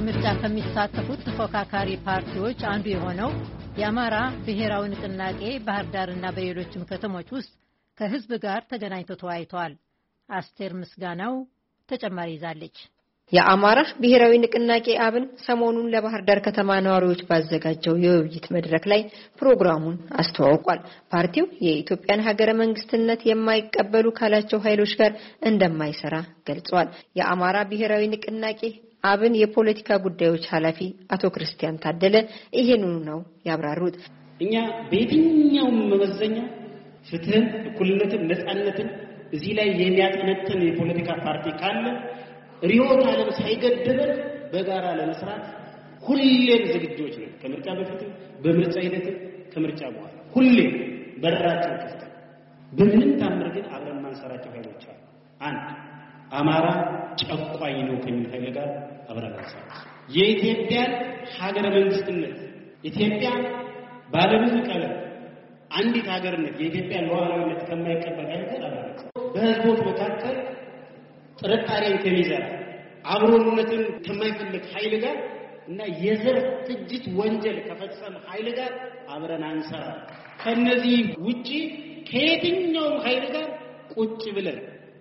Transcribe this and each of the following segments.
ምርጫ ከሚሳተፉት ተፎካካሪ ፓርቲዎች አንዱ የሆነው የአማራ ብሔራዊ ንቅናቄ ባህር ዳርና በሌሎችም ከተሞች ውስጥ ከህዝብ ጋር ተገናኝቶ ተወያይተዋል። አስቴር ምስጋናው ተጨማሪ ይዛለች። የአማራ ብሔራዊ ንቅናቄ አብን ሰሞኑን ለባህር ዳር ከተማ ነዋሪዎች ባዘጋጀው የውይይት መድረክ ላይ ፕሮግራሙን አስተዋውቋል። ፓርቲው የኢትዮጵያን ሀገረ መንግስትነት የማይቀበሉ ካላቸው ኃይሎች ጋር እንደማይሰራ ገልጿል። የአማራ ብሔራዊ ንቅናቄ አብን የፖለቲካ ጉዳዮች ኃላፊ አቶ ክርስቲያን ታደለ ይሄንኑ ነው ያብራሩት። እኛ በየትኛውም መመዘኛ ፍትህን፣ እኩልነትን፣ ነፃነትን እዚህ ላይ የሚያጠነጥን የፖለቲካ ፓርቲ ካለ ሪዮት ዓለም ሳይገድበን በጋራ ለመስራት ሁሌም ዝግጆች ነን። ከምርጫ በፊት፣ በምርጫ ሂደት፣ ከምርጫ በኋላ ሁሌም በራችን ክፍት። በምንም ታምር ግን አብረን ማንሰራቸው ኃይሎች አሉ። አንድ አማራ ጨቋኝ ነው ከሚል ኃይል ጋር አብረን አንሰራ። የኢትዮጵያን ሀገረ መንግስትነት ኢትዮጵያ ባለብዙ ቀለም አንዲት ሀገርነት የኢትዮጵያ ሉዓላዊነት ከማይቀበል ኃይል ጋር አብረን በህዝቦች መካከል ጥርጣሬን ከሚዘራ አብሮነትን ከማይፈልግ ኃይል ጋር እና የዘር ፍጅት ወንጀል ከፈጸመ ኃይል ጋር አብረን አንሰራ። ከነዚህ ውጪ ከየትኛው ኃይል ጋር ቁጭ ብለን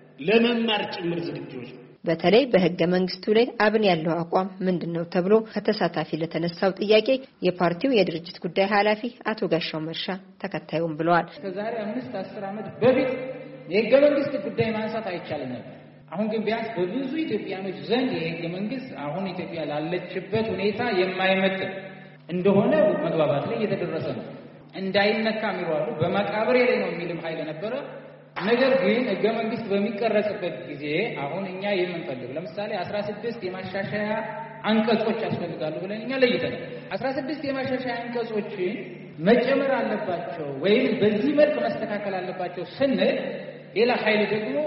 ለመማር ጭምር ዝግጁዎች ነው። በተለይ በህገ መንግስቱ ላይ አብን ያለው አቋም ምንድነው ተብሎ ከተሳታፊ ለተነሳው ጥያቄ የፓርቲው የድርጅት ጉዳይ ኃላፊ አቶ ጋሻው መርሻ ተከታዩም ብለዋል። ከዛሬ 5-10 ዓመት በፊት የህገ መንግስት ጉዳይ ማንሳት አይቻልም ነበር። አሁን ግን ቢያንስ በብዙ ኢትዮጵያኖች ዘንድ የህገ መንግስት አሁን ኢትዮጵያ ላለችበት ሁኔታ የማይመጥን እንደሆነ መግባባት ላይ እየተደረሰ ነው። እንዳይነካ የሚሯሉ በመቃብሬ ላይ ነው የሚልም ኃይል ነበረ። ነገር ግን ህገ መንግስት በሚቀረጽበት ጊዜ አሁን እኛ የምንፈልግ ለምሳሌ 16 የማሻሻያ አንቀጾች ያስፈልጋሉ ብለን እኛ ለይተናል። 16 የማሻሻያ አንቀጾችን መጨመር አለባቸው ወይም በዚህ መልክ መስተካከል አለባቸው ስንል ሌላ ኃይል ደግሞ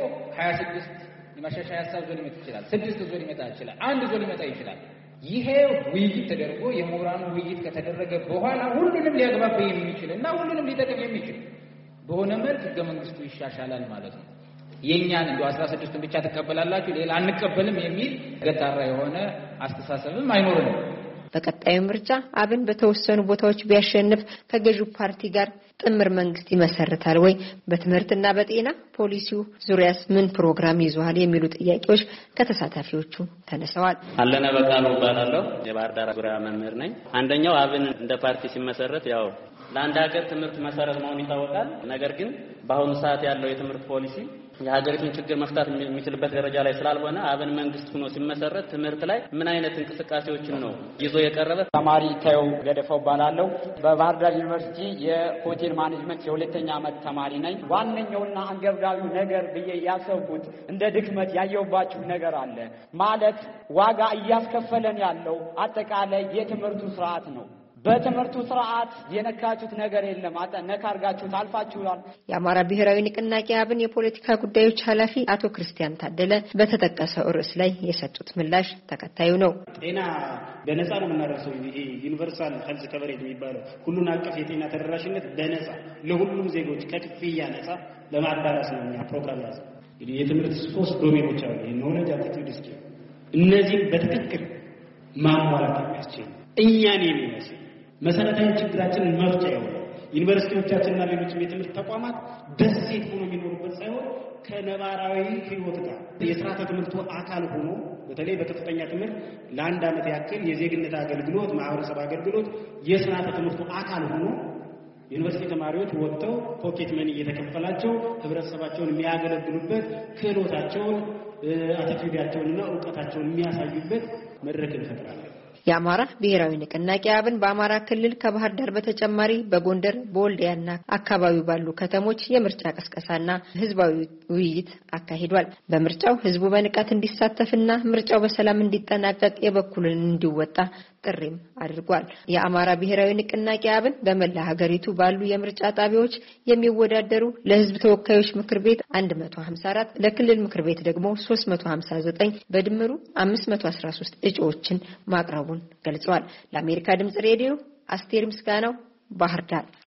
26 የማሻሻያ ሐሳብ ዞን ሊመጣ ይችላል፣ 6 ዞን ሊመጣ ይችላል፣ 1 ዞን ሊመጣ ይችላል። ይሄ ውይይት ተደርጎ የምሁራኑ ውይይት ከተደረገ በኋላ ሁሉንም ሊያግባባ የሚችል እና ሁሉንም ሊጠቅም የሚችል በሆነ መልክ ህገ መንግስቱ ይሻሻላል ማለት ነው። የኛን እንደ 16ን ብቻ ተቀበላላችሁ ሌላ አንቀበልም የሚል ገታራ የሆነ አስተሳሰብም አይኖርም። በቀጣዩ ምርጫ አብን በተወሰኑ ቦታዎች ቢያሸንፍ ከገዢው ፓርቲ ጋር ጥምር መንግስት ይመሰርታል ወይ? በትምህርትና በጤና ፖሊሲው ዙሪያስ ምን ፕሮግራም ይዟል? የሚሉ ጥያቄዎች ከተሳታፊዎቹ ተነስተዋል። አለነ በቃሉ እባላለሁ። የባህር ዳር ዙሪያ መምህር ነኝ። አንደኛው አብን እንደ ፓርቲ ሲመሰረት ያው ለአንድ ሀገር ትምህርት መሰረት መሆኑ ይታወቃል። ነገር ግን በአሁኑ ሰዓት ያለው የትምህርት ፖሊሲ የሀገሪቱን ችግር መፍታት የሚችልበት ደረጃ ላይ ስላልሆነ አብን መንግስት ሆኖ ሲመሰረት ትምህርት ላይ ምን አይነት እንቅስቃሴዎችን ነው ይዞ የቀረበ? ተማሪ ታየው ገደፈው ባላለው በባህር ዳር ዩኒቨርሲቲ የሆቴል ማኔጅመንት የሁለተኛ ዓመት ተማሪ ነኝ። ዋነኛውና አንገብጋቢው ነገር ብዬ ያሰብኩት እንደ ድክመት ያየውባችሁ ነገር አለ ማለት ዋጋ እያስከፈለን ያለው አጠቃላይ የትምህርቱ ስርዓት ነው። በትምህርቱ ስርዓት የነካችሁት ነገር የለም። ነካርጋችሁ ታልፋችኋል። የአማራ ብሔራዊ ንቅናቄ አብን የፖለቲካ ጉዳዮች ኃላፊ አቶ ክርስቲያን ታደለ በተጠቀሰው ርዕስ ላይ የሰጡት ምላሽ ተከታዩ ነው። ጤና በነፃ ነው የምናደርሰው። ይሄ ዩኒቨርሳል ሄልዝ ከቨሬጅ የሚባለው ሁሉን አቀፍ የጤና ተደራሽነት በነፃ ለሁሉም ዜጎች ከክፍያ ነፃ ለማዳረስ ነው እኛ ፕሮግራም ያዘ። እንግዲህ የትምህርት 3 ዶሜኖች አሉ። ኖሌጅ፣ አቲቲዩድ፣ ስኪል። እነዚህ በትክክል ማሟላት የሚያስችል እኛን የሚመስል መሰረታዊ ችግራችንን መፍቻ ይሆናል። ዩኒቨርሲቲዎቻችንና ሌሎች የትምህርት ተቋማት ደሴት ሆኖ የሚኖሩበት ሳይሆን ከነባራዊ ህይወት ጋር የሥርዓተ ትምህርቱ አካል ሆኖ በተለይ በከፍተኛ ትምህርት ለአንድ ዓመት ያክል የዜግነት አገልግሎት፣ ማህበረሰብ አገልግሎት የሥርዓተ ትምህርቱ አካል ሆኖ ዩኒቨርሲቲ ተማሪዎች ወጥተው ፖኬት መኒ እየተከፈላቸው ህብረተሰባቸውን የሚያገለግሉበት ክህሎታቸውን፣ አቲቲዩዳቸውንና ዕውቀታቸውን የሚያሳዩበት መድረክ እንፈጥራለን። የአማራ ብሔራዊ ንቅናቄ አብን በአማራ ክልል ከባህር ዳር በተጨማሪ በጎንደር በወልዲያና አካባቢው ባሉ ከተሞች የምርጫ ቀስቀሳና ህዝባዊ ውይይት አካሂዷል። በምርጫው ህዝቡ በንቃት እንዲሳተፍና ምርጫው በሰላም እንዲጠናቀቅ የበኩሉን እንዲወጣ ጥሪም አድርጓል። የአማራ ብሔራዊ ንቅናቄ አብን በመላ ሀገሪቱ ባሉ የምርጫ ጣቢያዎች የሚወዳደሩ ለህዝብ ተወካዮች ምክር ቤት 154 ለክልል ምክር ቤት ደግሞ 359 በድምሩ 513 እጩዎችን ማቅረቡን ገልጿል። ለአሜሪካ ድምጽ ሬዲዮ አስቴር ምስጋናው ባህር ዳር።